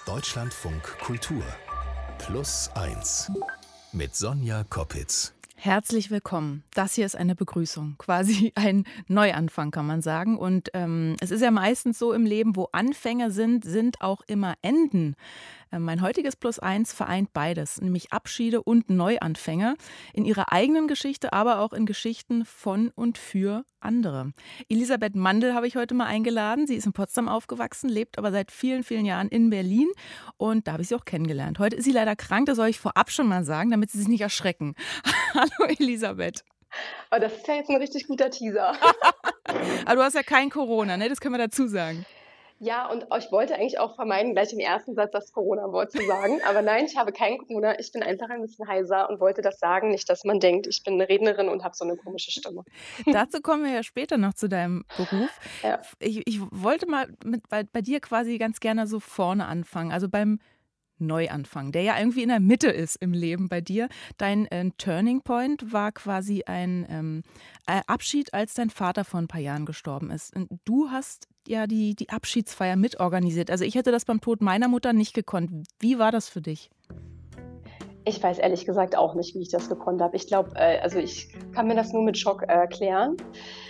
Deutschlandfunk Kultur Plus 1 mit Sonja Koppitz. Herzlich willkommen. Das hier ist eine Begrüßung, quasi ein Neuanfang, kann man sagen. Und es ist ja meistens so im Leben, wo Anfänge sind auch immer Enden. Mein heutiges Plus 1 vereint beides, nämlich Abschiede und Neuanfänge in ihrer eigenen Geschichte, aber auch in Geschichten von und für andere. Elisabeth Mandl habe ich heute mal eingeladen. Sie ist in Potsdam aufgewachsen, lebt aber seit vielen, vielen Jahren in Berlin und da habe ich sie auch kennengelernt. Heute ist sie leider krank, das soll ich vorab schon mal sagen, damit Sie sich nicht erschrecken. Hallo Elisabeth. Oh, das ist ja jetzt ein richtig guter Teaser. Aber du hast ja kein Corona, ne? Das können wir dazu sagen. Ja, und ich wollte eigentlich auch vermeiden, gleich im ersten Satz das Corona-Wort zu sagen. Aber nein, ich habe kein Corona. Ich bin einfach ein bisschen heiser und wollte das sagen. Nicht, dass man denkt, ich bin eine Rednerin und habe so eine komische Stimme. Dazu kommen wir ja später noch zu deinem Beruf. Ja. Ich wollte mal bei dir quasi ganz gerne so vorne anfangen, also beim Neuanfang, der ja irgendwie in der Mitte ist im Leben bei dir. Dein Turning Point war quasi ein Abschied, als dein Vater vor ein paar Jahren gestorben ist. Und du hast ja die Abschiedsfeier mitorganisiert. Also ich hätte das beim Tod meiner Mutter nicht gekonnt. Wie war das für dich? Ich weiß ehrlich gesagt auch nicht, wie ich das gekonnt habe. Ich glaube, also ich kann mir das nur mit Schock erklären.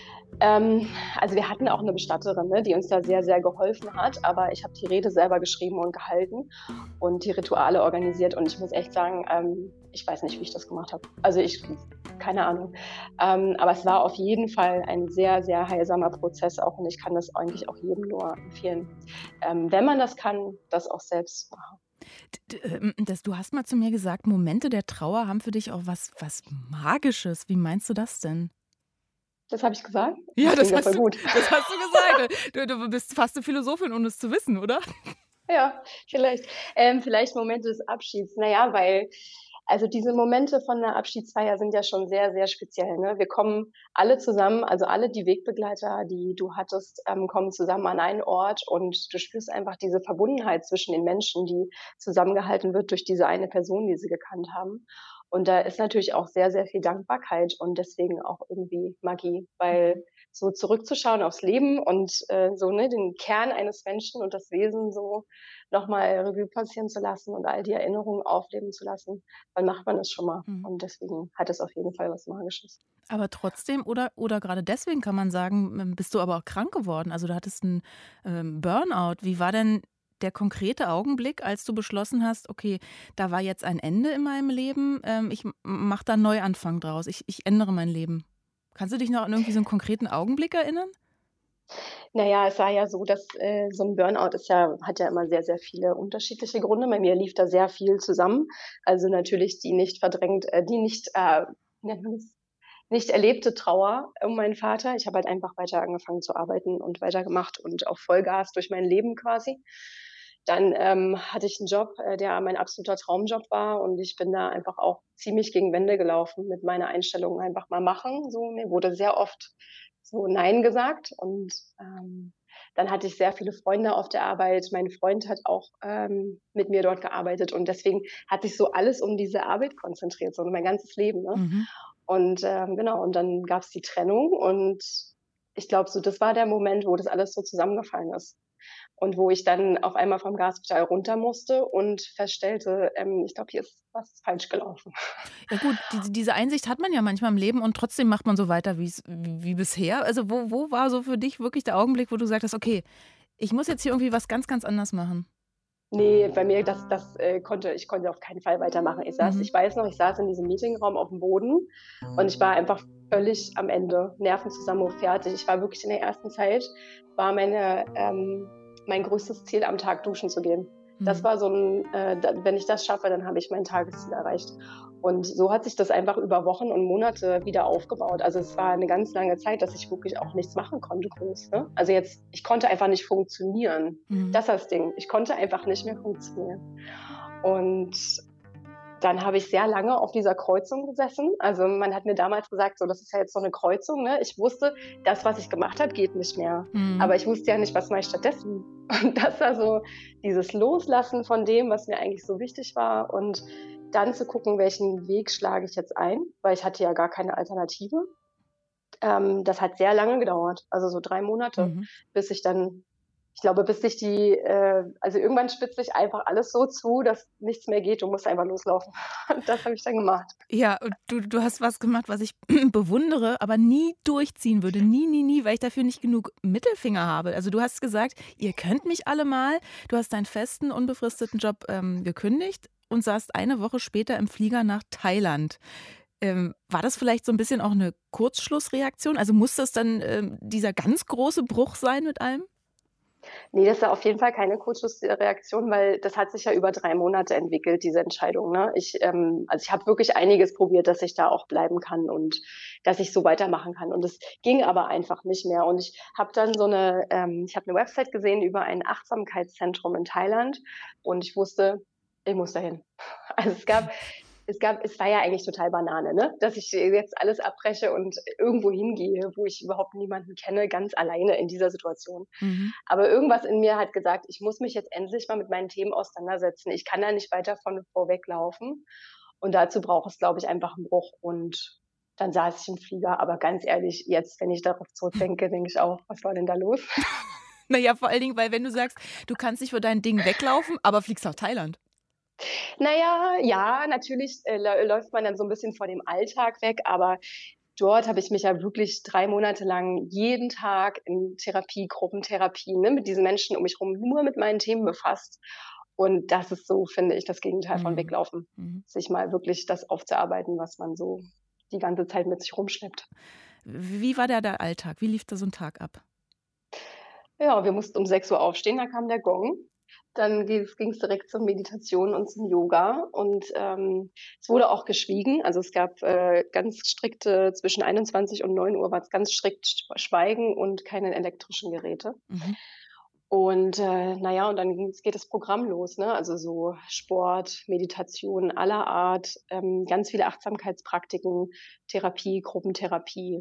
Also wir hatten auch eine Bestatterin, ne, die uns da sehr, sehr geholfen hat, aber ich habe die Rede selber geschrieben und gehalten und die Rituale organisiert und ich muss echt sagen, ich weiß nicht, wie ich das gemacht habe. Also keine Ahnung. Aber es war auf jeden Fall ein sehr, sehr heilsamer Prozess auch und ich kann das eigentlich auch jedem nur empfehlen. Wenn man das kann, das auch selbst machen. Du hast mal zu mir gesagt, Momente der Trauer haben für dich auch was Magisches. Wie meinst du das denn? Das habe ich gesagt? Ja, das klingt hast voll gut. das hast du gesagt. Du bist fast eine Philosophin, ohne es zu wissen, oder? Ja, vielleicht. Vielleicht Momente des Abschieds. Naja, weil also diese Momente von 'ner Abschiedsfeier sind ja schon sehr, sehr speziell, ne? Wir kommen alle zusammen, also alle die Wegbegleiter, die du hattest, kommen zusammen an einen Ort und du spürst einfach diese Verbundenheit zwischen den Menschen, die zusammengehalten wird durch diese eine Person, die sie gekannt haben. Und da ist natürlich auch sehr, sehr viel Dankbarkeit und deswegen auch irgendwie Magie, weil so zurückzuschauen aufs Leben und, so, ne, den Kern eines Menschen und das Wesen so noch mal Revue passieren zu lassen und all die Erinnerungen aufleben zu lassen, dann macht man das schon mal. Mhm. Und deswegen hat es auf jeden Fall was Magisches. Aber trotzdem oder gerade deswegen kann man sagen, bist du aber auch krank geworden. Also, du hattest 'n, Burnout. Wie war denn der konkrete Augenblick, als du beschlossen hast: „Okay, da war jetzt ein Ende in meinem Leben, ich mache da 'n Neuanfang draus. Ich ändere mein Leben.“ Kannst du dich noch an irgendwie so 'n konkreten Augenblick erinnern? Na ja, es war ja so, dass, so 'n Burnout hat ja immer sehr, sehr viele unterschiedliche Gründe. Bei mir lief da sehr viel zusammen. Also, natürlich die nicht verdrängt die nicht, wie nennt man das? Nicht erlebte Trauer um meinen Vater. Ich habe halt einfach weiter angefangen zu arbeiten und weitergemacht und auf Vollgas durch mein Leben quasi. Dann, hatte ich 'n Job, der mein absoluter Traumjob war und ich bin da einfach auch ziemlich gegen Wände gelaufen mit meiner Einstellung einfach mal machen so. Mir wurde sehr oft so „Nein“ gesagt und, dann hatte ich sehr viele Freunde auf der Arbeit. Mein Freund hat auch, mit mir dort gearbeitet und deswegen hat sich so alles um diese Arbeit konzentriert, so mein ganzes Leben, ne? Mhm. Und, genau, und dann gab's die Trennung und ich glaube so, das war der Moment, wo das alles so zusammengefallen ist. Und wo ich dann auf einmal vom Gaspedal runter musste und feststellte, ich glaube, hier ist was falsch gelaufen. Ja gut, diese Einsicht hat man ja manchmal im Leben und trotzdem macht man so weiter wie bisher. Also, wo war so für dich wirklich der Augenblick, wo du sagtest: „Okay, ich muss jetzt hier irgendwie was ganz, ganz anders machen?“ Ne, bei mir ich konnte auf keinen Fall weitermachen. Mhm. Ich weiß noch, ich saß in diesem Meetingraum aufm Boden und ich war einfach völlig am Ende, Nervenzusammenbruch, fertig. Ich war wirklich in der ersten Zeit war mein größtes Ziel am Tag duschen zu gehen. Das Mhm. war so 'n wenn ich das schaffe, dann habe ich mein Tagesziel erreicht. Und so hat sich das einfach über Wochen und Monate wieder aufgebaut. Also, es war 'ne ganz lange Zeit, dass ich wirklich auch nichts machen konnte groß, ne? Also, ich konnte einfach nicht funktionieren. Mhm. Das ist das Ding. Ich konnte einfach nicht mehr funktionieren. Und dann habe ich sehr lange auf dieser Kreuzung gesessen. Also, man hat mir damals gesagt, so: „Das ist ja jetzt so 'ne Kreuzung“, ne? Ich wusste, das, was ich gemacht habe, geht nicht mehr. Mhm. Aber ich wusste ja nicht, was mache ich stattdessen? Und das war so dieses Loslassen von dem, was mir eigentlich so wichtig war und dann zu gucken, welchen Weg schlage ich jetzt ein, weil ich hatte ja gar keine Alternative. Das hat sehr lange gedauert, also so 3 Monate, Mhm. bis ich dann ich glaube, bis sich also irgendwann spitzt sich einfach alles so zu, dass nichts mehr geht. Du musst einfach loslaufen. Und das habe ich dann gemacht. Ja, und du hast was gemacht, was ich bewundere, aber nie durchziehen würde. Nie, nie, nie, weil ich dafür nicht genug Mittelfinger habe. Also du hast gesagt, ihr könnt mich alle mal. Du hast deinen festen, unbefristeten Job gekündigt und saßt eine Woche später im Flieger nach Thailand. War das vielleicht so ein bisschen auch eine Kurzschlussreaktion? Also musste es dann dieser ganz große Bruch sein mit allem? Ne, das war auf jeden Fall keine Kurzschlussreaktion, weil das hat sich ja über 3 Monate entwickelt, diese Entscheidung, ne? Also, ich habe wirklich einiges probiert, dass ich da auch bleiben kann und dass ich so weitermachen kann. Und es ging aber einfach nicht mehr. Und ich habe dann ich habe 'ne Website gesehen über ein Achtsamkeitszentrum in Thailand und ich wusste, ich muss dahin. Also, es war ja eigentlich total Banane, ne, dass ich jetzt alles abbreche und irgendwo hingehe, wo ich überhaupt niemanden kenne, ganz alleine in dieser Situation. Mhm. Aber irgendwas in mir hat gesagt, ich muss mich jetzt endlich mal mit meinen Themen auseinandersetzen. Ich kann da nicht weiter von vorweglaufen. Und dazu braucht es, glaube ich, einfach einen Bruch. Und dann saß ich im Flieger. Aber ganz ehrlich, jetzt, wenn ich darauf zurückdenke, denke ich auch, was war denn da los? Na ja, vor allen Dingen, weil wenn du sagst, du kannst nicht vor deinen Dingen weglaufen, aber fliegst nach Thailand. Na ja, ja, natürlich, läuft man dann so ein bisschen vor dem Alltag weg, aber dort habe ich mich ja wirklich 3 Monate lang jeden Tag in Therapie, Gruppentherapie, ne, mit diesen Menschen um mich rum nur mit meinen Themen befasst. Und das ist so, finde ich, das Gegenteil von Mhm. Weglaufen. Mhm. Sich mal wirklich das aufzuarbeiten, was man so die ganze Zeit mit sich rumschleppt. Wie war der Alltag? Wie lief da so ein Tag ab? Ja, wir mussten um 6 Uhr aufstehen, da kam der Gong. Dann ging's direkt zur Meditation und zum Yoga und, es wurde auch geschwiegen. Also, es gab, ganz strikte zwischen 21 und 9 Uhr war's ganz strikt Schweigen und keine elektrischen Geräte. Mhm. Und, na ja, und dann geht das Programm los, ne? Also, so Sport, Meditation aller Art, ganz viele Achtsamkeitspraktiken, Therapie, Gruppentherapie,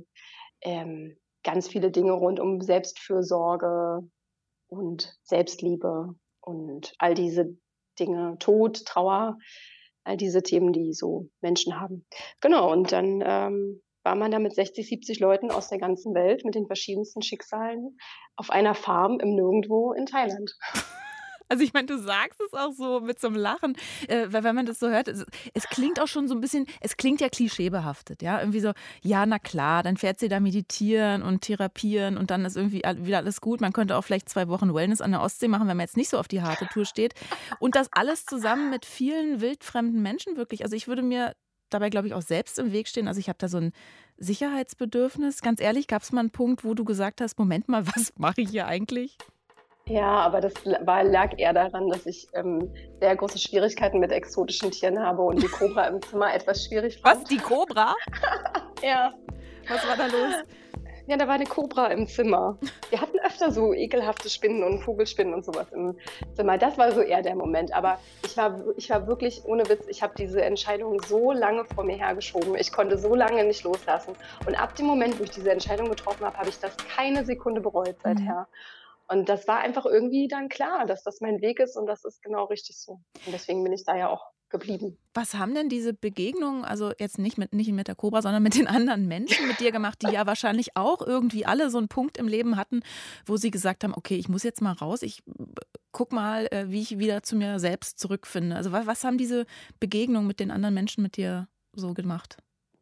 ganz viele Dinge rund um Selbstfürsorge und Selbstliebe und all diese Dinge, Tod, Trauer, all diese Themen, die so Menschen haben. Genau, und dann, war man da mit 60, 70 Leuten aus der ganzen Welt mit den verschiedensten Schicksalen auf einer Farm im Nirgendwo in Thailand. Also, ich meine, du sagst es auch so mit so 'nem Lachen, weil wenn man das so hört, es klingt auch schon so 'n bisschen es klingt ja klischeebehaftet, ja? Irgendwie so: „Ja, na klar, dann fährt sie da meditieren und therapieren und dann ist irgendwie wieder alles gut.“ Man könnte auch vielleicht 2 Wochen Wellness an der Ostsee machen, wenn man jetzt nicht so auf die harte Tour steht. Und das alles zusammen mit vielen wildfremden Menschen wirklich. Also, ich würde mir dabei, glaube ich, auch selbst im Weg stehen. Also, ich habe da so 'n Sicherheitsbedürfnis. Ganz ehrlich, gab's mal 'n Punkt, wo du gesagt hast: „Moment mal, was mache ich hier eigentlich?“ Ja, aber das lag eher daran, dass ich, sehr große Schwierigkeiten mit exotischen Tieren habe und die Kobra im Zimmer etwas schwierig Was, fand. die Kobra? Ja. Was war da los? Ja, da war 'ne Kobra im Zimmer. Wir hatten öfter so ekelhafte Spinnen und Vogelspinnen und so was im Zimmer. Das war so eher der Moment. Aber ich war wirklich ohne Witz, ich habe diese Entscheidung so lange vor mir hergeschoben. Ich konnte so lange nicht loslassen. Und ab dem Moment, wo ich diese Entscheidung getroffen habe, habe ich das keine Sekunde bereut Mhm. seither. Und das war einfach irgendwie dann klar, dass das mein Weg ist und das ist genau richtig so. Und deswegen bin ich da ja auch geblieben. Was haben denn diese Begegnungen, also jetzt nicht mit der Kobra, sondern mit den anderen Menschen mit dir gemacht, die ja wahrscheinlich auch irgendwie alle so einen Punkt im Leben hatten, wo sie gesagt haben: „Okay, ich muss jetzt mal raus. Ich guck mal, wie ich wieder zu mir selbst zurückfinde.“ Also, was haben diese Begegnungen mit den anderen Menschen mit dir so gemacht?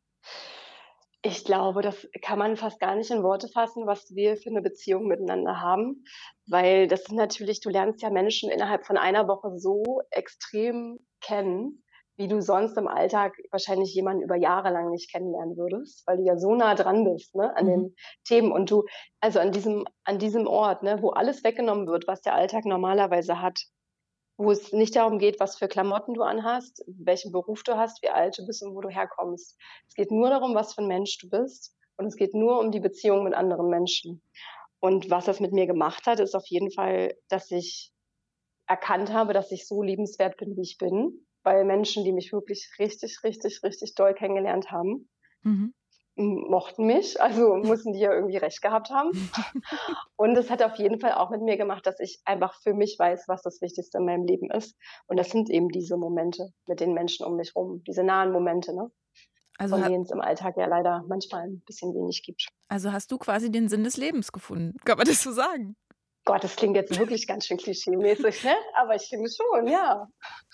Ich glaube, das kann man fast gar nicht in Worte fassen, was wir für 'ne Beziehung miteinander haben, weil das sind natürlich du lernst ja Menschen innerhalb von einer Woche so extrem kennen, wie du sonst im Alltag wahrscheinlich jemanden über Jahre lang nicht kennenlernen würdest, weil du ja so nah dran bist, ne, an Mhm. den Themen und du also an diesem Ort, ne, wo alles weggenommen wird, was der Alltag normalerweise hat. Wo es nicht darum geht, was für Klamotten du anhast, welchen Beruf du hast, wie alt du bist und wo du herkommst. Es geht nur darum, was für 'n Mensch du bist und es geht nur um die Beziehung mit anderen Menschen. Und was das mit mir gemacht hat, ist auf jeden Fall, dass ich erkannt habe, dass ich so liebenswert bin, wie ich bin, weil Menschen, die mich wirklich richtig, richtig, richtig doll kennengelernt haben, Mhm. mochten mich, also müssen die ja irgendwie recht gehabt haben. Und es hat auf jeden Fall auch mit mir gemacht, dass ich einfach für mich weiß, was das Wichtigste in meinem Leben ist. Und das sind eben diese Momente mit den Menschen um mich rum, diese nahen Momente, ne, Also, von denen es im Alltag ja leider manchmal 'n bisschen wenig gibt. hast du quasi den Sinn des Lebens gefunden? Kann man das so sagen? Gott, das klingt jetzt wirklich ganz schön klischeemäßig, ne? Aber ich finde schon, ja.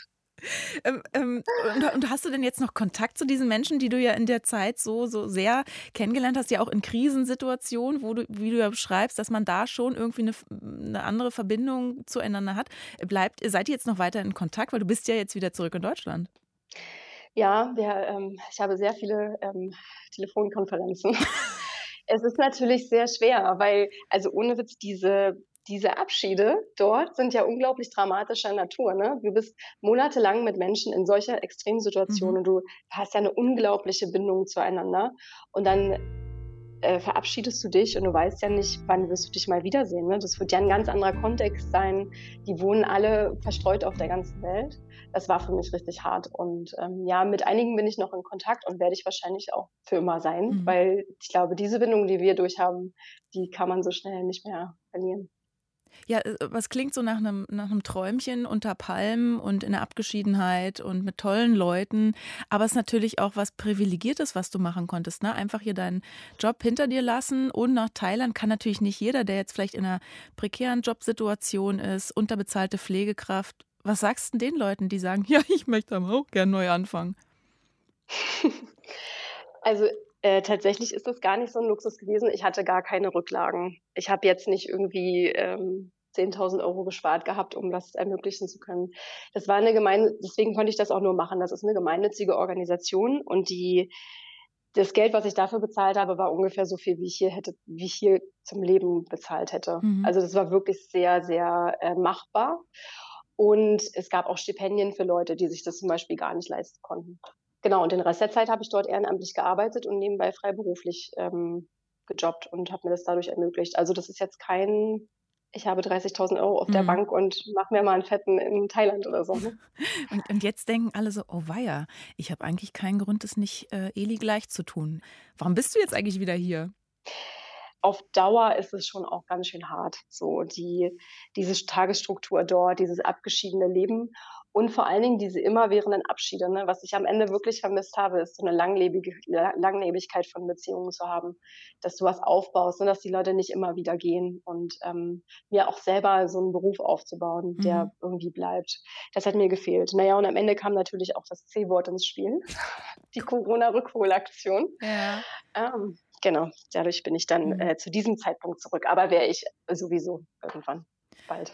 Und hast du denn jetzt noch Kontakt zu diesen Menschen, die du ja in der Zeit so sehr kennengelernt hast, ja auch in Krisensituationen, wie du ja beschreibst, dass man da schon irgendwie eine andere Verbindung zueinander hat. Seid ihr jetzt noch weiter in Kontakt? Weil du bist ja jetzt wieder zurück in Deutschland. Ja, ich habe sehr viele, Telefonkonferenzen. Es ist natürlich sehr schwer, weil also ohne Witz, diese Abschiede dort sind ja unglaublich dramatischer Natur, ne? Du bist monatelang mit Menschen in solcher Extremsituation Mhm. und du hast ja 'ne unglaubliche Bindung zueinander und dann, verabschiedest du dich und du weißt ja nicht, wann wirst du dich mal wiedersehen, ne? Das wird ja 'n ganz anderer Kontext sein. Die wohnen alle verstreut auf der ganzen Welt. Das war für mich richtig hart und, ja, mit einigen bin ich noch in Kontakt und werde ich wahrscheinlich auch für immer sein, Mhm. weil ich glaube, diese Bindung, die wir durchhaben, die kann man so schnell nicht mehr verlieren. Ja, was klingt so nach einem Träumchen unter Palmen und in der Abgeschiedenheit und mit tollen Leuten. Aber es ist natürlich auch was Privilegiertes, was du machen konntest, ne? Einfach hier deinen Job hinter dir lassen und nach Thailand kann natürlich nicht jeder, der jetzt vielleicht in einer prekären Jobsituation ist, unterbezahlte Pflegekraft. Was sagst du denn den Leuten, die sagen: „Ja, ich möchte aber auch gern neu anfangen?“ Also, tatsächlich ist das gar nicht so 'n Luxus gewesen. Ich hatte gar keine Rücklagen. Ich habe jetzt nicht irgendwie, 10.000 € gespart gehabt, um das ermöglichen zu können. Das war 'ne deswegen konnte ich das auch nur machen. Das ist 'ne gemeinnützige Organisation und das Geld, was ich dafür bezahlt habe, war ungefähr so viel, wie ich hier zum Leben bezahlt hätte. Mhm. Also, das war wirklich sehr, sehr, machbar. Und es gab auch Stipendien für Leute, die sich das zum Beispiel gar nicht leisten konnten. Genau, und den Rest der Zeit habe ich dort ehrenamtlich gearbeitet und nebenbei freiberuflich, gejobbt und habe mir das dadurch ermöglicht. Also, das ist jetzt kein ich habe 30.000 € auf der Mhm. Bank und mache mir mal 'n Fetten in Thailand oder so, ne? Und jetzt denken alle so: „Oh weia, ich habe eigentlich keinen Grund, das nicht, Eli gleich zu tun.“ Warum bist du jetzt eigentlich wieder hier? Auf Dauer ist es schon auch ganz schön hart, so diese Tagesstruktur dort, dieses abgeschiedene Leben und vor allen Dingen diese immerwährenden Abschiede, ne? Was ich am Ende wirklich vermisst habe, ist so 'ne Langlebigkeit von Beziehungen zu haben, dass du was aufbaust, ne, dass die Leute nicht immer wieder gehen und, mir auch selber so 'n Beruf aufzubauen, Mhm. der irgendwie bleibt. Das hat mir gefehlt. Na ja, und am Ende kam natürlich auch das C-Wort ins Spiel, die Corona-Rückholaktion. Ja. Genau, dadurch bin ich dann, Mhm. zu diesem Zeitpunkt zurück, aber wäre ich sowieso irgendwann bald.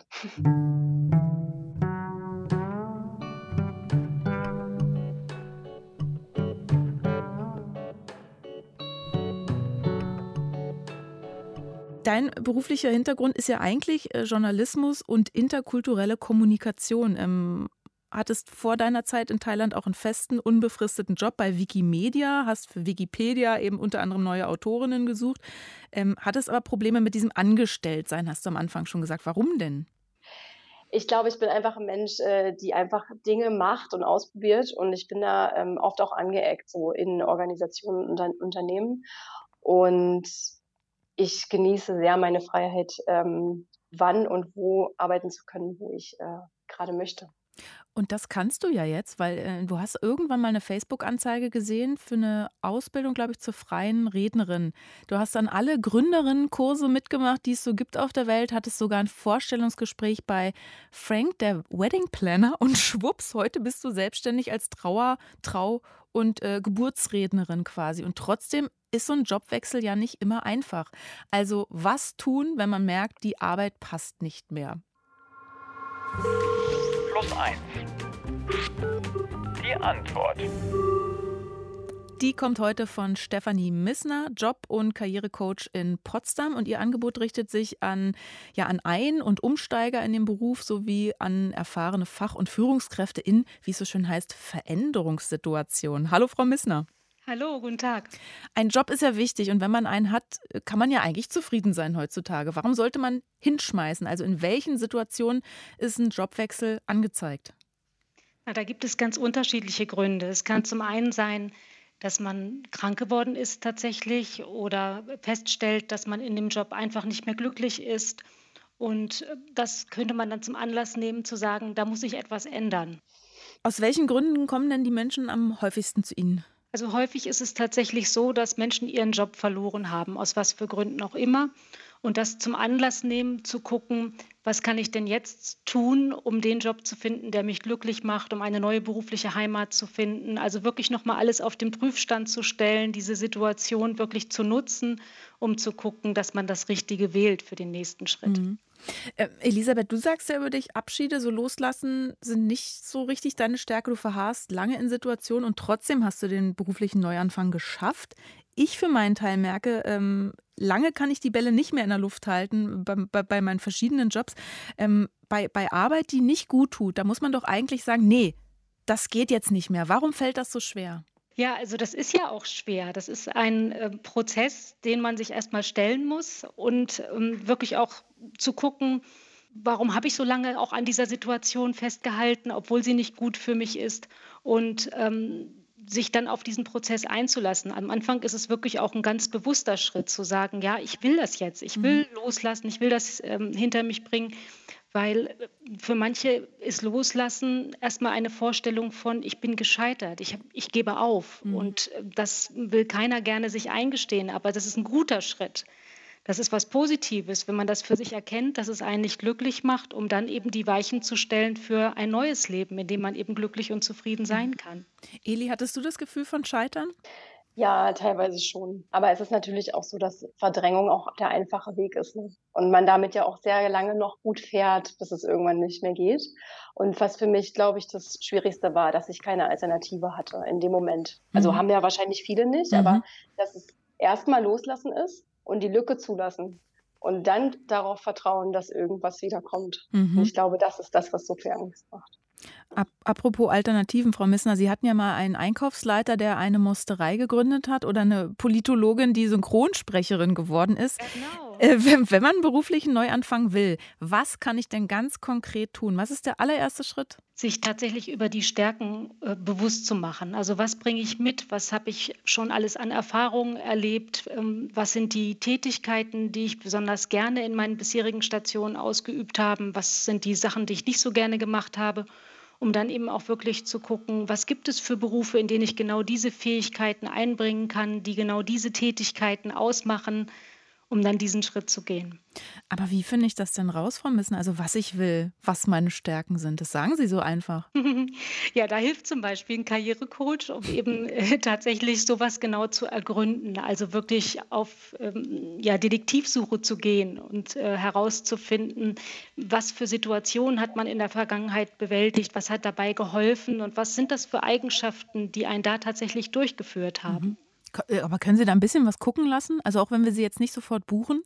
Dein beruflicher Hintergrund ist ja eigentlich, Journalismus und interkulturelle Kommunikation. Hattest vor deiner Zeit in Thailand auch einen festen, unbefristeten Job bei Wikimedia, hast für Wikipedia eben unter anderem neue Autorinnen gesucht, hattest aber Probleme mit diesem Angestelltsein, hast du am Anfang schon gesagt. Warum denn? Ich glaube, ich bin einfach 'n Mensch, die einfach Dinge macht und ausprobiert und ich bin da, oft auch angeeckt, so in Organisationen und Unternehmen. Und ich genieße sehr meine Freiheit, wann und wo arbeiten zu können, wo ich, grade möchte. Und das kannst du ja jetzt, weil, du hast irgendwann mal eine Facebook-Anzeige gesehen für eine Ausbildung, glaube ich, zur freien Rednerin. Du hast dann alle Gründerinnenkurse mitgemacht, die es so gibt auf der Welt, hattest sogar ein Vorstellungsgespräch bei Frank, der Wedding Planner und schwupps, heute bist du selbstständig als Trau und, Geburtsrednerin quasi. Und trotzdem ist so ein Jobwechsel ja nicht immer einfach. Also, was tun, wenn man merkt, die Arbeit passt nicht mehr? Plus eins. Die Antwort. Die kommt heute von Stefanie Missner, Job- und Karrierecoach in Potsdam. Und ihr Angebot richtet sich an Ein- und Umsteiger in den Beruf sowie an erfahrene Fach- und Führungskräfte in, wie es so schön heißt, Veränderungssituationen. Hallo, Frau Missner. Hallo, guten Tag. Ein Job ist ja wichtig und wenn man einen hat, kann man ja eigentlich zufrieden sein heutzutage. Warum sollte man hinschmeißen? Also in welchen Situationen ist ein Jobwechsel angezeigt? Na, da gibt es ganz unterschiedliche Gründe. Es kann zum einen sein, dass man krank geworden ist tatsächlich oder feststellt, dass man in dem Job einfach nicht mehr glücklich ist. Und das könnte man dann zum Anlass nehmen, zu sagen, da muss sich etwas ändern. Aus welchen Gründen kommen denn die Menschen am häufigsten zu Ihnen? Also häufig ist es tatsächlich so, dass Menschen ihren Job verloren haben, aus was für Gründen auch immer. und das zum Anlass nehmen, zu gucken, was kann ich denn jetzt tun, um den Job zu finden, der mich glücklich macht, um eine neue berufliche Heimat zu finden. Also wirklich nochmal alles auf den Prüfstand zu stellen, diese Situation wirklich zu nutzen, um zu gucken, dass man das Richtige wählt für den nächsten Schritt. Mhm. Elisabeth, du sagst ja über dich, Abschiede, so loslassen, sind nicht so richtig deine Stärke. Du verharrst lange in Situationen und trotzdem hast du den beruflichen Neuanfang geschafft. Ich für meinen Teil merke, lange kann ich die Bälle nicht mehr in der Luft halten bei meinen verschiedenen Jobs. Bei Arbeit, die nicht gut tut, da muss man doch eigentlich sagen, nee, das geht jetzt nicht mehr. Warum fällt das so schwer? Ja, also das ist ja auch schwer. Das ist ein Prozess, den man sich erstmal stellen muss und wirklich auch zu gucken, warum habe ich so lange auch an dieser Situation festgehalten, obwohl sie nicht gut für mich ist, und sich dann auf diesen Prozess einzulassen. Am Anfang ist es wirklich auch ein ganz bewusster Schritt zu sagen, ja, ich will das jetzt, ich will loslassen, ich will das hinter mich bringen. Weil für manche ist Loslassen erstmal eine Vorstellung von, ich bin gescheitert, ich gebe auf. Und das will keiner gerne sich eingestehen, aber das ist ein guter Schritt. Das ist was Positives, wenn man das für sich erkennt, dass es einen nicht glücklich macht, um dann eben die Weichen zu stellen für ein neues Leben, in dem man eben glücklich und zufrieden sein kann. Eli, hattest du das Gefühl von Scheitern? Ja, teilweise schon. Aber es ist natürlich auch so, dass Verdrängung auch der einfache Weg ist, ne? Und man damit ja auch sehr lange noch gut fährt, bis es irgendwann nicht mehr geht. Und was für mich, glaube ich, das Schwierigste war, dass ich keine Alternative hatte in dem Moment. Also haben ja wahrscheinlich viele nicht, aber dass es erstmal loslassen ist und die Lücke zulassen. Und dann darauf vertrauen, dass irgendwas wiederkommt. Und ich glaube, das ist das, was so viel Angst macht. Apropos Alternativen, Frau Missner, Sie hatten ja mal einen Einkaufsleiter, der eine Mosterei gegründet hat, oder eine Politologin, die Synchronsprecherin geworden ist. Genau. Wenn man einen beruflichen Neuanfang will, was kann ich denn ganz konkret tun? Was ist der allererste Schritt? Sich tatsächlich über die Stärken bewusst zu machen. Also was bringe ich mit? Was habe ich schon alles an Erfahrungen erlebt? Was sind die Tätigkeiten, die ich besonders gerne in meinen bisherigen Stationen ausgeübt habe? Was sind die Sachen, die ich nicht so gerne gemacht habe? Um dann eben auch wirklich zu gucken, was gibt es für Berufe, in denen ich genau diese Fähigkeiten einbringen kann, die genau diese Tätigkeiten ausmachen, um dann diesen Schritt zu gehen. Aber wie finde ich das denn raus, Frau Missner? Also was ich will, was meine Stärken sind, das sagen Sie so einfach. Ja, da hilft zum Beispiel ein Karrierecoach, um eben tatsächlich sowas genau zu ergründen. Also wirklich auf Detektivsuche zu gehen und herauszufinden, was für Situationen hat man in der Vergangenheit bewältigt, was hat dabei geholfen und was sind das für Eigenschaften, die einen da tatsächlich durchgeführt haben. Aber können Sie da ein bisschen was gucken lassen? Also auch wenn wir Sie jetzt nicht sofort buchen?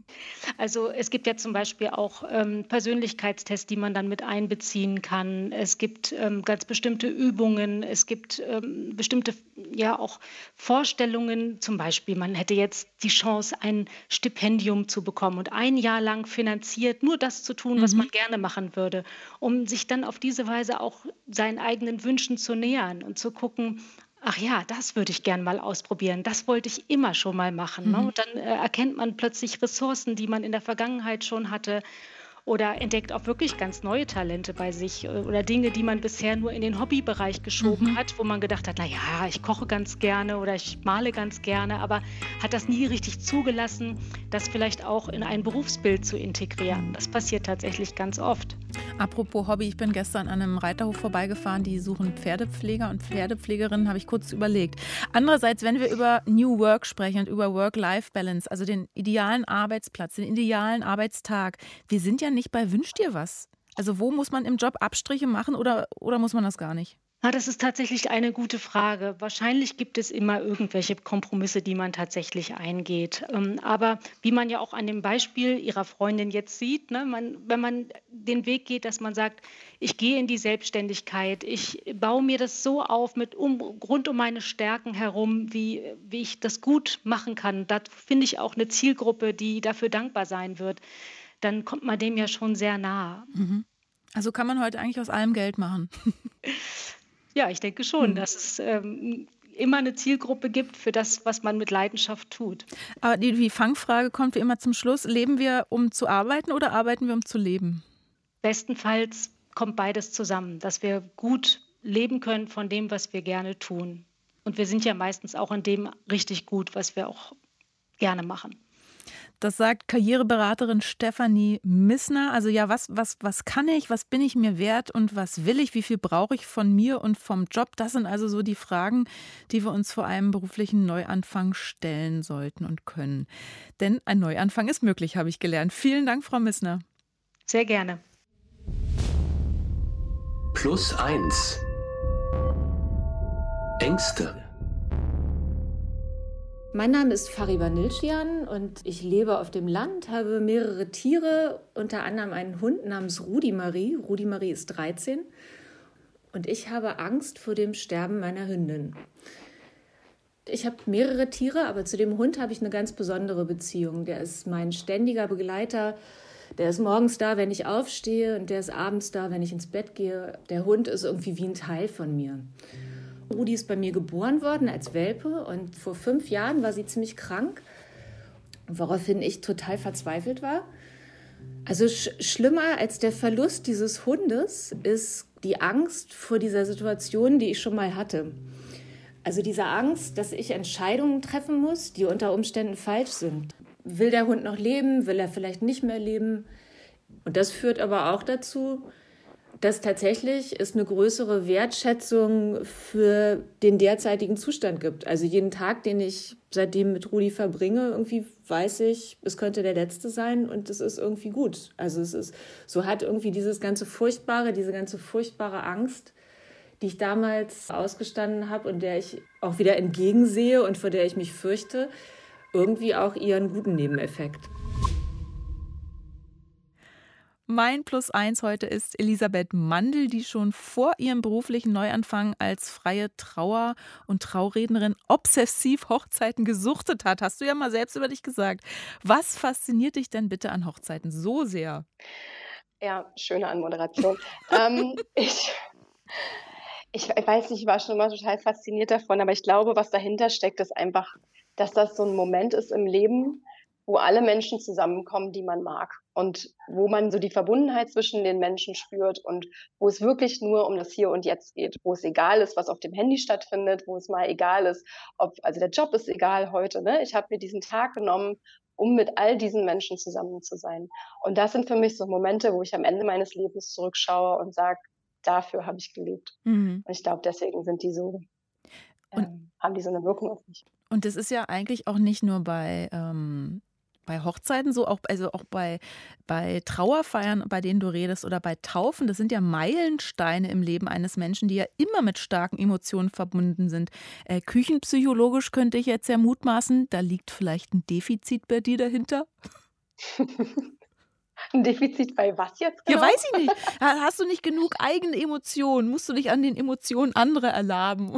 Also es gibt ja zum Beispiel auch Persönlichkeitstests, die man dann mit einbeziehen kann. Es gibt ganz bestimmte Übungen. Es gibt bestimmte auch Vorstellungen. Zum Beispiel, man hätte jetzt die Chance, ein Stipendium zu bekommen und ein Jahr lang finanziert nur das zu tun, was man gerne machen würde, um sich dann auf diese Weise auch seinen eigenen Wünschen zu nähern und zu gucken, ach ja, das würde ich gern mal ausprobieren. Das wollte ich immer schon mal machen. Ne? Und dann erkennt man plötzlich Ressourcen, die man in der Vergangenheit schon hatte, oder entdeckt auch wirklich ganz neue Talente bei sich oder Dinge, die man bisher nur in den Hobbybereich geschoben hat, wo man gedacht hat, na ja, ich koche ganz gerne oder ich male ganz gerne, aber hat das nie richtig zugelassen, das vielleicht auch in ein Berufsbild zu integrieren. Das passiert tatsächlich ganz oft. Apropos Hobby, ich bin gestern an einem Reiterhof vorbeigefahren, die suchen Pferdepfleger und Pferdepflegerinnen, habe ich kurz überlegt. Andererseits, wenn wir über New Work sprechen und über Work-Life-Balance, also den idealen Arbeitsplatz, den idealen Arbeitstag, wir sind ja nicht bei Wünsch dir was. Also wo muss man im Job Abstriche machen oder muss man das gar nicht? Das ist tatsächlich eine gute Frage. Wahrscheinlich gibt es immer irgendwelche Kompromisse, die man tatsächlich eingeht. Aber wie man ja auch an dem Beispiel Ihrer Freundin jetzt sieht, ne, wenn man den Weg geht, dass man sagt, ich gehe in die Selbstständigkeit, ich baue mir das so auf rund um meine Stärken herum, wie ich das gut machen kann. Da finde ich auch eine Zielgruppe, die dafür dankbar sein wird. Dann kommt man dem ja schon sehr nah. Also kann man heute eigentlich aus allem Geld machen? Ja, ich denke schon, dass es immer eine Zielgruppe gibt für das, was man mit Leidenschaft tut. Aber die Fangfrage kommt wie immer zum Schluss. Leben wir, um zu arbeiten oder arbeiten wir, um zu leben? Bestenfalls kommt beides zusammen, dass wir gut leben können von dem, was wir gerne tun. Und wir sind ja meistens auch in dem richtig gut, was wir auch gerne machen. Das sagt Karriereberaterin Stefanie Missner. Also ja, was kann ich, was bin ich mir wert und was will ich, wie viel brauche ich von mir und vom Job? Das sind also so die Fragen, die wir uns vor einem beruflichen Neuanfang stellen sollten und können. Denn ein Neuanfang ist möglich, habe ich gelernt. Vielen Dank, Frau Missner. Sehr gerne. +1 Ängste. Mein Name ist Fariba Nilschian und ich lebe auf dem Land, habe mehrere Tiere, unter anderem einen Hund namens Rudi Marie. Rudi Marie ist 13 und ich habe Angst vor dem Sterben meiner Hündin. Ich habe mehrere Tiere, aber zu dem Hund habe ich eine ganz besondere Beziehung. Der ist mein ständiger Begleiter. Der ist morgens da, wenn ich aufstehe, und der ist abends da, wenn ich ins Bett gehe. Der Hund ist irgendwie wie ein Teil von mir. Rudi ist bei mir geboren worden als Welpe und vor 5 Jahren war sie ziemlich krank, woraufhin ich total verzweifelt war. Also schlimmer als der Verlust dieses Hundes ist die Angst vor dieser Situation, die ich schon mal hatte. Also diese Angst, dass ich Entscheidungen treffen muss, die unter Umständen falsch sind. Will der Hund noch leben? Will er vielleicht nicht mehr leben? Und das führt aber auch dazu, dass tatsächlich es eine größere Wertschätzung für den derzeitigen Zustand gibt. Also jeden Tag, den ich seitdem mit Rudi verbringe, irgendwie weiß ich, es könnte der letzte sein und es ist irgendwie gut. Also es ist, so hat irgendwie diese ganze furchtbare Angst, die ich damals ausgestanden habe und der ich auch wieder entgegensehe und vor der ich mich fürchte, irgendwie auch ihren guten Nebeneffekt. Mein +1 heute ist Elisabeth Mandl, die schon vor ihrem beruflichen Neuanfang als freie Trauer- und Traurednerin obsessiv Hochzeiten gesuchtet hat. Hast du ja mal selbst über dich gesagt. Was fasziniert dich denn bitte an Hochzeiten so sehr? Ja, schöne Anmoderation. Ich weiß nicht, ich war schon immer total fasziniert davon, aber ich glaube, was dahinter steckt, ist einfach, dass das so ein Moment ist im Leben, wo alle Menschen zusammenkommen, die man mag und wo man so die Verbundenheit zwischen den Menschen spürt und wo es wirklich nur um das Hier und Jetzt geht, wo es egal ist, was auf dem Handy stattfindet, wo es mal egal ist, also der Job ist egal heute, ne? Ich habe mir diesen Tag genommen, um mit all diesen Menschen zusammen zu sein. Und das sind für mich so Momente, wo ich am Ende meines Lebens zurückschaue und sage: „Dafür habe ich gelebt." Mhm. Und ich glaube, deswegen sind die so Und, haben die so eine Wirkung auf mich. und das ist ja eigentlich auch nicht nur bei Hochzeiten so, auch bei Trauerfeiern, bei denen du redest, oder bei Taufen. Das sind ja Meilensteine im Leben eines Menschen, die ja immer mit starken Emotionen verbunden sind. Küchenpsychologisch könnte ich jetzt ja mutmaßen, da liegt vielleicht ein Defizit bei dir dahinter? Ein Defizit bei was jetzt Ja, genau? weiß ich nicht. Hast du nicht genug eigene Emotionen? Musst du dich an den Emotionen anderer erlaben?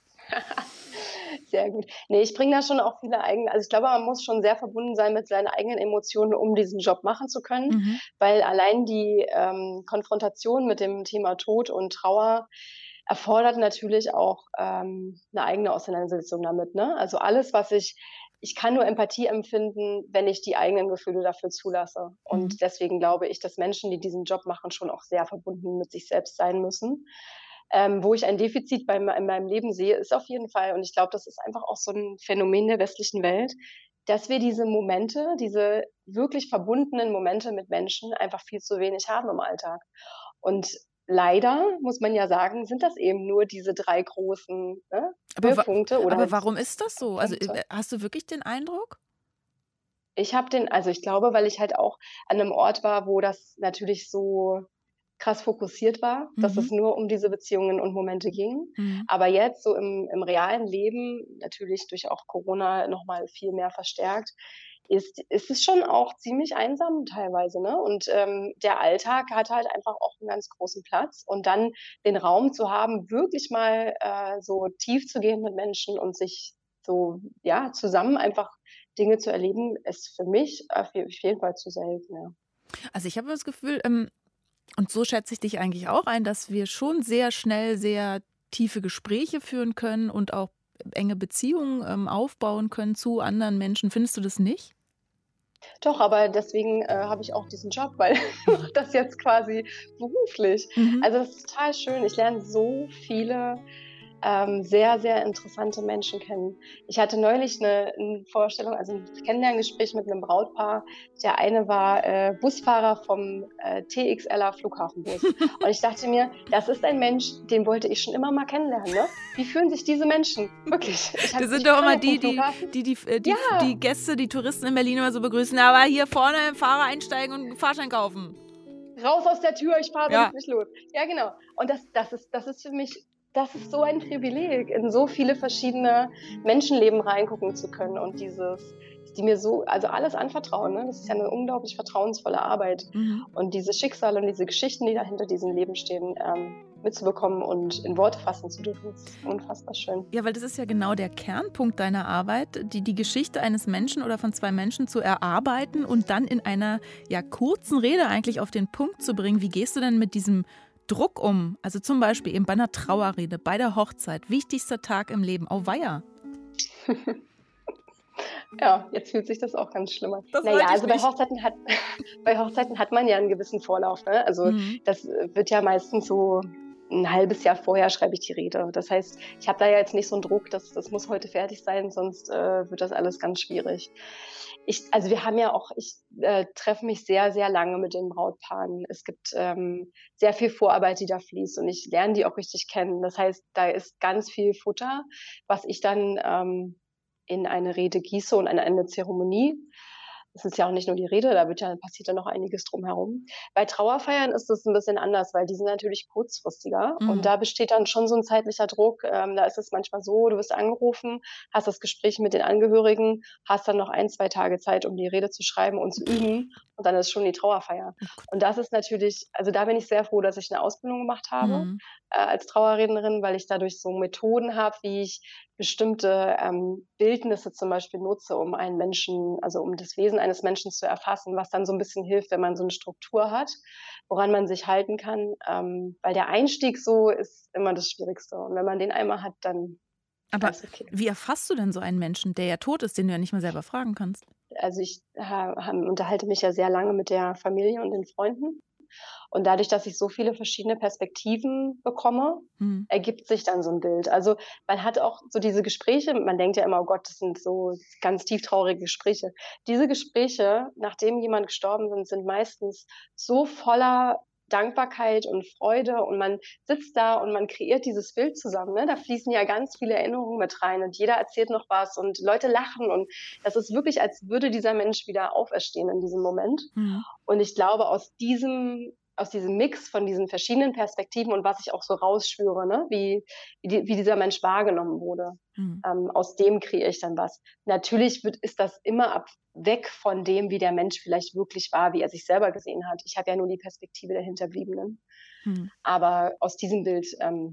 Sehr gut. Ne, ich bringe da schon auch viele eigene, also, ich glaube, man muss schon sehr verbunden sein mit seinen eigenen Emotionen, um diesen Job machen zu können, Mhm. weil allein die, Konfrontation mit dem Thema Tod und Trauer erfordert natürlich auch, 'ne eigene Auseinandersetzung damit, ne? Also, alles, was ich kann nur Empathie empfinden, wenn ich die eigenen Gefühle dafür zulasse. Mhm. Und deswegen glaube ich, dass Menschen, die diesen Job machen, schon auch sehr verbunden mit sich selbst sein müssen. Wo ich ein Defizit in meinem Leben sehe, ist auf jeden Fall, und ich glaube, das ist einfach auch so 'n Phänomen der westlichen Welt, dass wir diese Momente, diese wirklich verbundenen Momente mit Menschen einfach viel zu wenig haben im Alltag. Und leider, muss man ja sagen, sind das eben nur diese 3 großen, ne, Aber, Höhepunkte oder aber halt warum ist das so? Also Punkte. hast du wirklich den Eindruck? Ich glaube, weil ich halt auch an 'nem Ort war, wo das natürlich so krass fokussiert war, dass Mhm. es nur um diese Beziehungen und Momente ging. Mhm. Aber jetzt so im realen Leben, natürlich durch auch Corona noch mal viel mehr verstärkt, ist es schon auch ziemlich einsam teilweise, ne? Und, der Alltag hat halt einfach auch 'n ganz großen Platz. Und dann den Raum zu haben, wirklich mal, so tief zu gehen mit Menschen und sich so, ja, zusammen einfach Dinge zu erleben, ist für mich auf jeden Fall zu selten, ja. Also ich habe das Gefühl, und so schätze ich dich eigentlich auch ein, dass wir schon sehr schnell sehr tiefe Gespräche führen können und auch enge Beziehungen aufbauen können zu anderen Menschen. Findest du das nicht? Doch, aber deswegen, habe ich auch diesen Job, weil ich mache das jetzt quasi beruflich. Mhm. Also, das ist total schön. Ich lerne so viele, sehr, sehr interessante Menschen kennen. Ich hatte neulich eine Vorstellung, also ein Kennenlerngespräch mit einem Brautpaar. Der eine war Busfahrer vom TXLer Flughafenbus. Und ich dachte mir, das ist ein Mensch, den wollte ich schon immer mal kennenlernen. Ne? Wie fühlen sich diese Menschen? Wirklich. Das sind doch immer die Gäste, die Touristen in Berlin immer so begrüßen. Aber hier vorne im Fahrer einsteigen und einen Fahrschein kaufen. Raus aus der Tür, ich fahre sonst nicht los. Ja, genau. Und das ist für mich, das ist so ein Privileg, in so viele verschiedene Menschenleben reingucken zu können und die mir so, also alles anvertrauen. Ne? Das ist ja eine unglaublich vertrauensvolle Arbeit. Und diese Schicksale und diese Geschichten, die da hinter diesem Leben stehen, mitzubekommen und in Worte fassen zu dürfen, ist unfassbar schön. Ja, weil das ist ja genau der Kernpunkt deiner Arbeit, die Geschichte eines Menschen oder von zwei Menschen zu erarbeiten und dann in einer kurzen Rede eigentlich auf den Punkt zu bringen. Wie gehst du denn mit diesem Druck um? Also zum Beispiel eben bei einer Trauerrede, bei der Hochzeit, wichtigster Tag im Leben, auweia. Ja, jetzt fühlt sich das auch ganz schlimm an. Naja, also bei Hochzeiten hat man ja einen gewissen Vorlauf. Ne? Also das wird ja meistens so ein halbes Jahr vorher schreibe ich die Rede. Das heißt, ich habe da ja jetzt nicht so einen Druck, das muss heute fertig sein, sonst wird das alles ganz schwierig. Ich treffe mich sehr, sehr lange mit den Brautpaaren. Es gibt sehr viel Vorarbeit, die da fließt und ich lerne die auch richtig kennen. Das heißt, da ist ganz viel Futter, was ich dann in eine Rede gieße und eine Zeremonie. Es ist ja auch nicht nur die Rede, passiert ja noch einiges drumherum. Bei Trauerfeiern ist es ein bisschen anders, weil die sind natürlich kurzfristiger und da besteht dann schon so ein zeitlicher Druck. Da ist es manchmal so, du wirst angerufen, hast das Gespräch mit den Angehörigen, hast dann noch 1-2 Tage Zeit, um die Rede zu schreiben und zu üben und dann ist schon die Trauerfeier. Und das ist natürlich, also da bin ich sehr froh, dass ich eine Ausbildung gemacht habe als Trauerrednerin, weil ich dadurch so Methoden habe, wie ich bestimmte Bildnisse zum Beispiel nutze, um einen Menschen, also um das Wesen eines Menschen zu erfassen, was dann so ein bisschen hilft, wenn man so eine Struktur hat, woran man sich halten kann, weil der Einstieg so ist immer das Schwierigste und wenn man den einmal hat, dann aber ist okay. Wie erfasst du denn so einen Menschen, der ja tot ist, den du ja nicht mehr selber fragen kannst? Also ich unterhalte mich ja sehr lange mit der Familie und den Freunden. Und dadurch, dass ich so viele verschiedene Perspektiven bekomme, ergibt sich dann so ein Bild. Also man hat auch so diese Gespräche, man denkt ja immer, oh Gott, das sind so ganz tieftraurige Gespräche. Diese Gespräche, nachdem jemand gestorben ist, sind meistens so voller Dankbarkeit und Freude und man sitzt da und man kreiert dieses Bild zusammen. Ne? Da fließen ja ganz viele Erinnerungen mit rein und jeder erzählt noch was und Leute lachen und das ist wirklich, als würde dieser Mensch wieder auferstehen in diesem Moment. Und ich glaube, aus diesem Mix von diesen verschiedenen Perspektiven und was ich auch so rausschwöre, ne? wie dieser Mensch wahrgenommen wurde, aus dem kreiere ich dann was. Natürlich ist das immer weg von dem, wie der Mensch vielleicht wirklich war, wie er sich selber gesehen hat. Ich habe ja nur die Perspektive der Hinterbliebenen. Aber aus diesem Bild,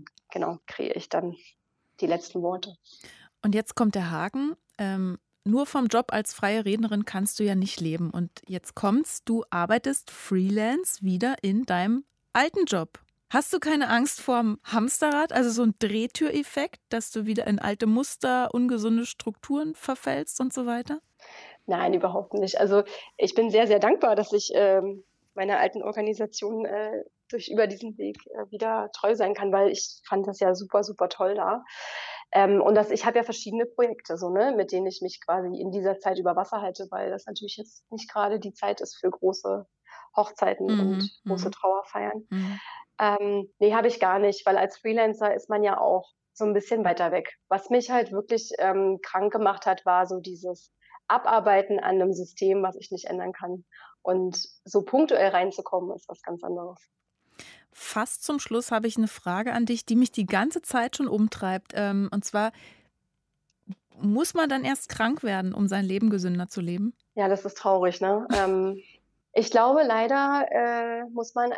kreiere ich dann die letzten Worte. Und jetzt kommt der Haken. Nur vom Job als freie Rednerin kannst du ja nicht leben. Und jetzt kommt's, du arbeitest Freelance wieder in deinem alten Job. Hast du keine Angst vorm Hamsterrad, also so ein Drehtüreffekt, dass du wieder in alte Muster, ungesunde Strukturen verfällst und so weiter? Nein, überhaupt nicht. Also ich bin sehr, sehr dankbar, dass ich meiner alten Organisation über diesen Weg wieder treu sein kann, weil ich fand das ja super, super toll da. Und ich habe ja verschiedene Projekte, so, ne, mit denen ich mich quasi in dieser Zeit über Wasser halte, weil das natürlich jetzt nicht gerade die Zeit ist für große Hochzeiten und große Trauerfeiern. Nee, habe ich gar nicht, weil als Freelancer ist man ja auch so ein bisschen weiter weg. Was mich halt wirklich krank gemacht hat, war so dieses Abarbeiten an einem System, was ich nicht ändern kann. Und so punktuell reinzukommen, ist was ganz anderes. Fast zum Schluss habe ich eine Frage an dich, die mich die ganze Zeit schon umtreibt. Und zwar, muss man dann erst krank werden, um sein Leben gesünder zu leben? Ja, das ist traurig, ne? Ich glaube, leider muss man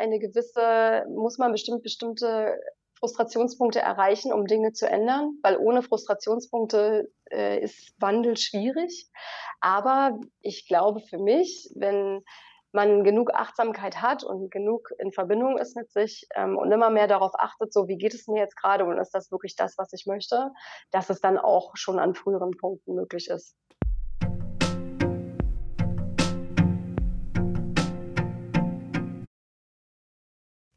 bestimmte Frustrationspunkte erreichen, um Dinge zu ändern, weil ohne Frustrationspunkte ist Wandel schwierig. Aber ich glaube für mich, wenn man genug Achtsamkeit hat und genug in Verbindung ist mit sich und immer mehr darauf achtet, so wie geht es mir jetzt gerade und ist das wirklich das, was ich möchte, dass es dann auch schon an früheren Punkten möglich ist.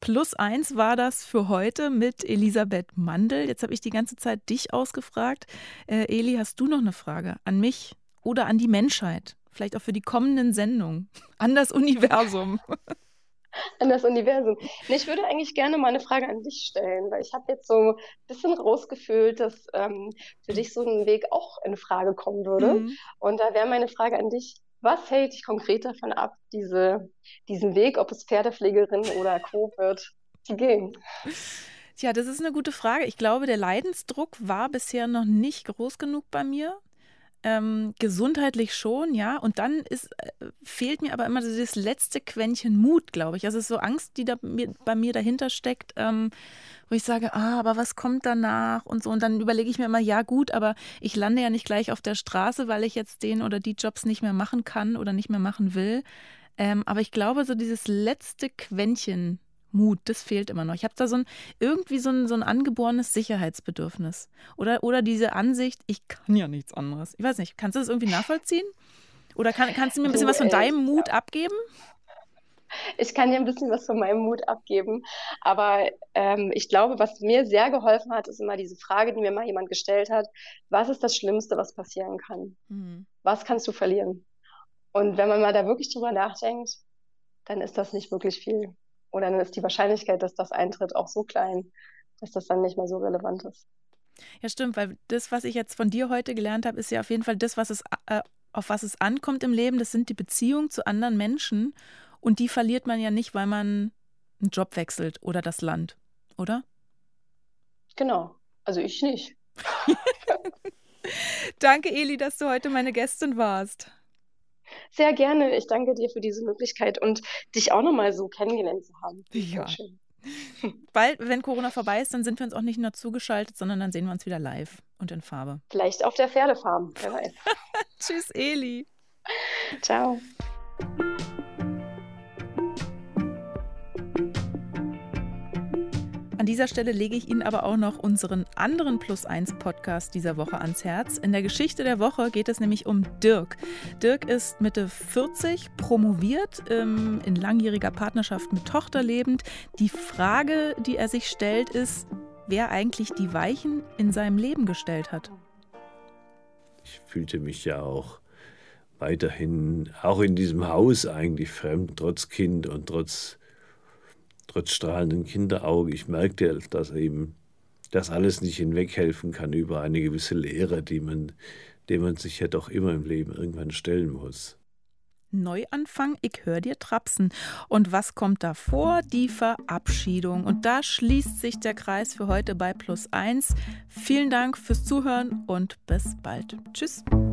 +1 war das für heute mit Elisabeth Mandl. Jetzt habe ich die ganze Zeit dich ausgefragt. Eli, hast du noch eine Frage an mich oder an die Menschheit? Vielleicht auch für die kommenden Sendungen, an das Universum. An das Universum. Nee, ich würde eigentlich gerne mal eine Frage an dich stellen, weil ich habe jetzt so ein bisschen rausgefühlt, dass für dich so ein Weg auch in Frage kommen würde. Mhm. Und da wäre meine Frage an dich, was hält dich konkret davon ab, diesen Weg, ob es Pferdepflegerin oder Co. wird, zu gehen? Tja, das ist eine gute Frage. Ich glaube, der Leidensdruck war bisher noch nicht groß genug bei mir. Gesundheitlich schon, ja. Und dann fehlt mir aber immer so das letzte Quäntchen Mut, glaube ich. Also es ist so Angst, die bei mir dahinter steckt, wo ich sage, aber was kommt danach und so. Und dann überlege ich mir immer, ja gut, aber ich lande ja nicht gleich auf der Straße, weil ich jetzt den oder die Jobs nicht mehr machen kann oder nicht mehr machen will. Aber ich glaube, so dieses letzte Quäntchen Mut, das fehlt immer noch. Ich habe da irgendwie so ein angeborenes Sicherheitsbedürfnis. Oder diese Ansicht, ich kann ja nichts anderes. Ich weiß nicht, kannst du das irgendwie nachvollziehen? Oder kannst du mir ein bisschen was von deinem Mut abgeben? Ich kann dir ein bisschen was von meinem Mut abgeben, aber ich glaube, was mir sehr geholfen hat, ist immer diese Frage, die mir mal jemand gestellt hat: Was ist das Schlimmste, was passieren kann? Was kannst du verlieren? Und wenn man mal da wirklich drüber nachdenkt, dann ist das nicht wirklich viel. Oder dann ist die Wahrscheinlichkeit, dass das eintritt, auch so klein, dass das dann nicht mehr so relevant ist. Ja, stimmt, weil das, was ich jetzt von dir heute gelernt habe, ist ja auf jeden Fall das, auf was es ankommt im Leben. Das sind die Beziehungen zu anderen Menschen. Und die verliert man ja nicht, weil man einen Job wechselt oder das Land, oder? Genau, also ich nicht. Danke, Eli, dass du heute meine Gästin warst. Sehr gerne. Ich danke dir für diese Möglichkeit und dich auch nochmal so kennengelernt zu haben. Ja. Schön. Bald, wenn Corona vorbei ist, dann sind wir uns auch nicht nur zugeschaltet, sondern dann sehen wir uns wieder live und in Farbe. Vielleicht auf der Pferdefarm, wer weiß. Tschüss, Eli. Ciao. An dieser Stelle lege ich Ihnen aber auch noch unseren anderen +1-Podcast dieser Woche ans Herz. In der Geschichte der Woche geht es nämlich um Dirk. Dirk ist Mitte 40, promoviert, in langjähriger Partnerschaft mit Tochter lebend. Die Frage, die er sich stellt, ist, wer eigentlich die Weichen in seinem Leben gestellt hat. Ich fühlte mich ja auch weiterhin, auch in diesem Haus eigentlich fremd, trotz Kind und trotz strahlenden Kinderauge. Ich merkte, dass eben das alles nicht hinweghelfen kann über eine gewisse Leere, dem man sich ja doch immer im Leben irgendwann stellen muss. Neuanfang, ich hör dir trapsen. Und was kommt davor? Die Verabschiedung. Und da schließt sich der Kreis für heute bei +1. Vielen Dank fürs Zuhören und bis bald. Tschüss.